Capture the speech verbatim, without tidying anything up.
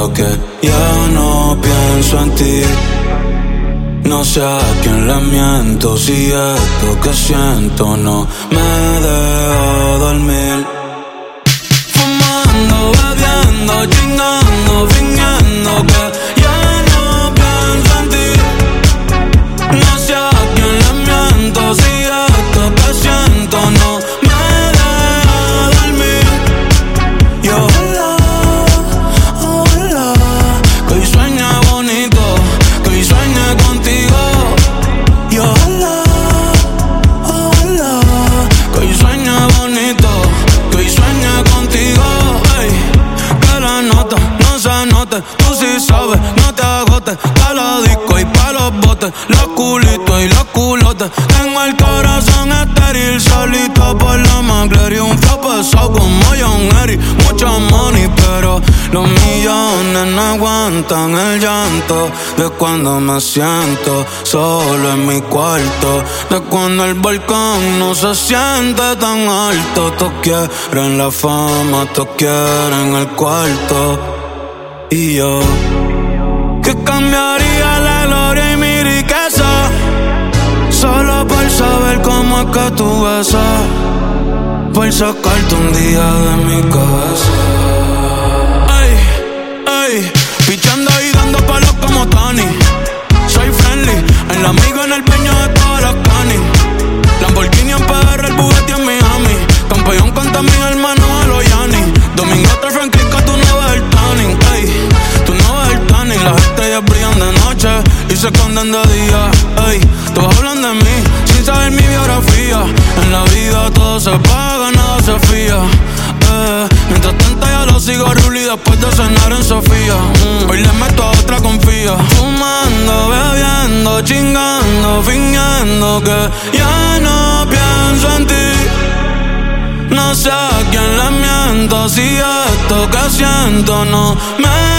viendo que ya no pienso en ti. No sé a quién le miento, si esto que siento no me deja dormir. Fumando, bebiendo, chingando, fingiendo que ya no pienso en ti. No sé a quién le miento, si esto que siento no me deja dormir. Y ojalá, ojalá, que hoy sueñe bonito, que hoy sueñe contigo. Y ojalá, ojalá, que hoy sueñe bonito, que hoy sueñe contigo. Ey, que la nota no se note, tú sí sabes, no te agotes. Pa' la disco y pa' los botes, los culitos y los culotes. Tengo el corazón estéril, solito por la McLaren. Un flow pesado como John Eric, mucho money, pero los millones no aguantan el llanto de cuando me siento solo en mi cuarto, de cuando el balcón no se siente tan alto. Todos quieren la fama, todos quieren el cuarto. Y yo, que cambiaría la gloria y mi riqueza solo por saber cómo es que tú besas, por sacarte un día de mi cabeza. Ey, ey, pichando y dando palos como Tony. Soy friendly, el amigo en el peño de todas las canis. Lamborghini en P R, el Bugatti en Miami. Campeón contra mis hermanos a los Yanni. Domingo otra franquica, tú no ves el tanning. Ey, tú no ves el tanning. Las estrellas brillan de noche y se esconden de día. Ey, todos hablan de mí sin saber mi biografía. En la vida todo se paga, nada se fía. Eh, mientras tanto ya lo sigo Ruli después de cenar en Sofía. Mm, hoy le meto a otra confía. Fumando, bebiendo, chingando, fingiendo que ya no pienso en ti. No sé a quién le miento, si esto que siento no me